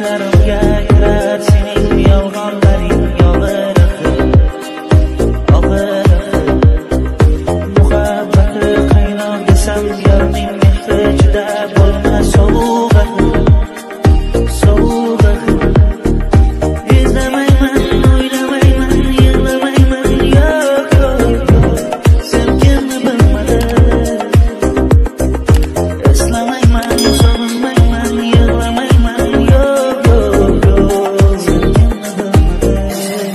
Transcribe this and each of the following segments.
tushlarimga kirar sening yolg'onlaring og'ir muhabbati qaynoq desam yarning mehri juda bo'lmas sovuq izlamayman o'ylamayman yig'lamayman yo'q sen kimni bilmading eslamayman sog'inmayman yig'lamayman yo'q sen kimni bilmading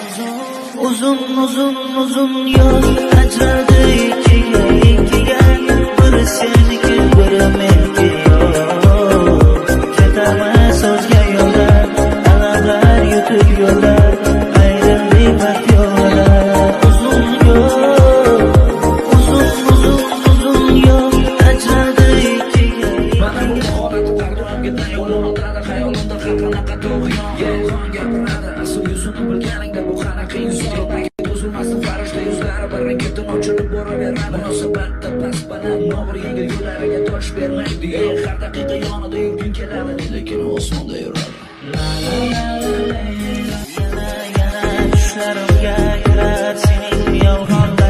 uzun yo'l ajraldi ikkiga biri seniki biri meniki ketamiz o'zga yo'llar alamlar yutib yo'llar ayrimlik baxt yo'llar uzun yo'l ajraldi ikkiga mana bu holat taqdirimga tayyorlanib o'tiradi xayolimda har qanaqa tug'yon yolg'on gapiradi asl yuzini bilganingda bu qanaqa inson buzilmasdi farishta yuzlari birin ketin ochilib boraveradi munosabatda past baland og'ir yengil yo'llariga tosh bermaydi har daqiqa yonida yurging keladi lekin osmonda yuradi yana tushlarimga kirar sening yolg'onlaring